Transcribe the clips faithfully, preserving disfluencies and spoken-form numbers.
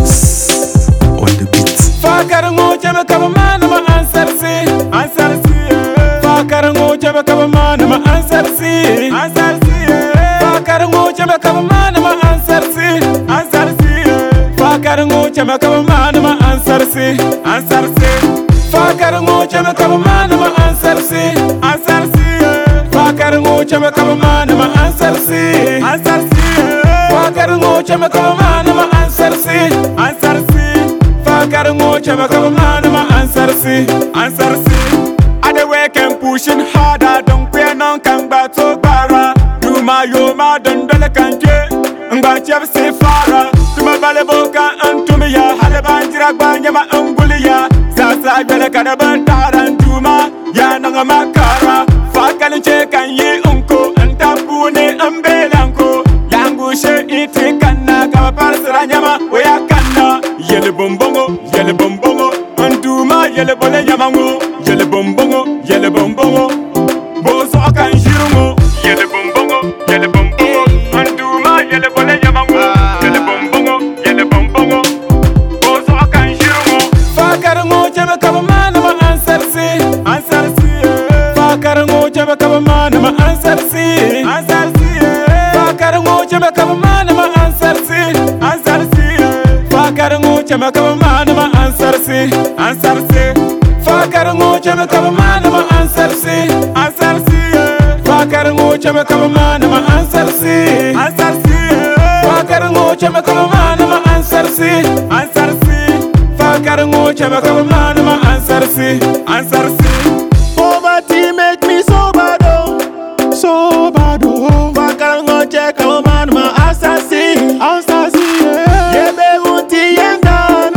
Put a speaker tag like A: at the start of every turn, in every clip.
A: Boss on the beat.
B: Fakarango chama kabama na ma answer si, answer si. Fakarango chama kabama na ma answer si, answer si. Fakarango chama kabama na ma answer si, answer si. Fakarango chama kabama na ma answer si, answer si. Fakarango chama kabama na ma answer si, answer si. Fakarango chama kabama na ma answer si, answer si. Fakarango chama kabama na ma answer si, answer si. Fakarango chama kabama na ma answer si, answer si. I dey work and pushing harder, don't pay non kan ba to bara. Do my yo ma don dole kanje, ngba chef se fara. Do my bale boka antumi ya, hale banjira gbanya ma anguliya. Sasa bele kada bantaran tuma, ya nanga makara. Fakalin che kan yi unko, antapune ambelanko. Yangu she iti kanna, kama parsara nyama oya kanna. Yele bombongo, yele bombongo, antuma yele bole nyamango. Yele bombongo, yele bombongo, bozo kan shirungo. Yele bombongo, yele bombongo, antuma yele bole nyamango. Yele bombongo, yele bombongo, bozo kan shirungo. Fakarango chama kabama na ma answer si, answer si. Fakarango chama kabama na ma answer si, answer si. Fakarango chama kabama na ma answer si, answer si. Fakarango chama kabama na ma answer si, answer si. Fakarango chama kabama na ma answer si, answer si. Fakarango chama kabama na ma answer si, answer si. Fakarango chama kabama na ma answer si, answer si. Fakarango chama kabama na ma answer si, answer si.
C: Poverty make me so bad, oh, so bad, oh. Fakarango chama kabama na ma answer si, answer si. Yeah, baby, unti yenda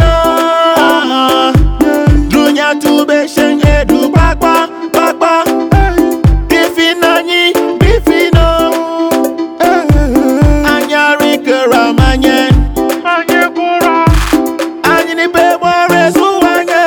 C: na. Dunya tu be shen edu bakwa, bakwa. Bifi nani, bifi no. Anya rikera manye, anya kura. Anya ni bebo resu anye.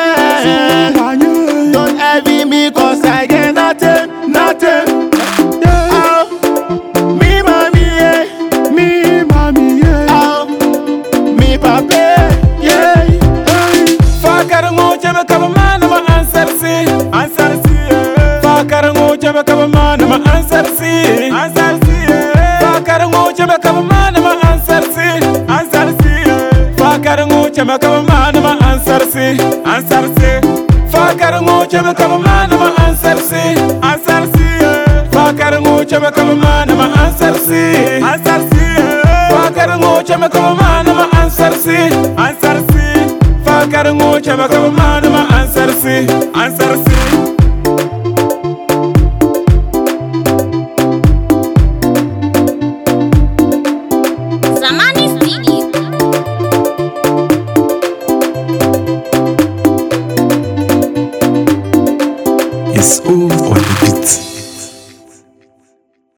C: Don't envy me 'cause I get nothing, nothing. Oh, me mommy, yeah, me mommy, yeah. Oh, me papi, yeah.
B: Fakarango chama kabama na ma answer si, answer si. Fakarango chama kabama na ma answer si, answer si. Fakarango chama kabama na ma answer si, answer si. Fakarango chama kabama na ma answer si, answer si. Fakarango chama kabama na ma answer si, answer si. Fakarango chama kabama na ma answer si, answer si. Fakarango chama kabama na ma answer si, answer si. Fakarango chama kabama na ma answer si, answer si.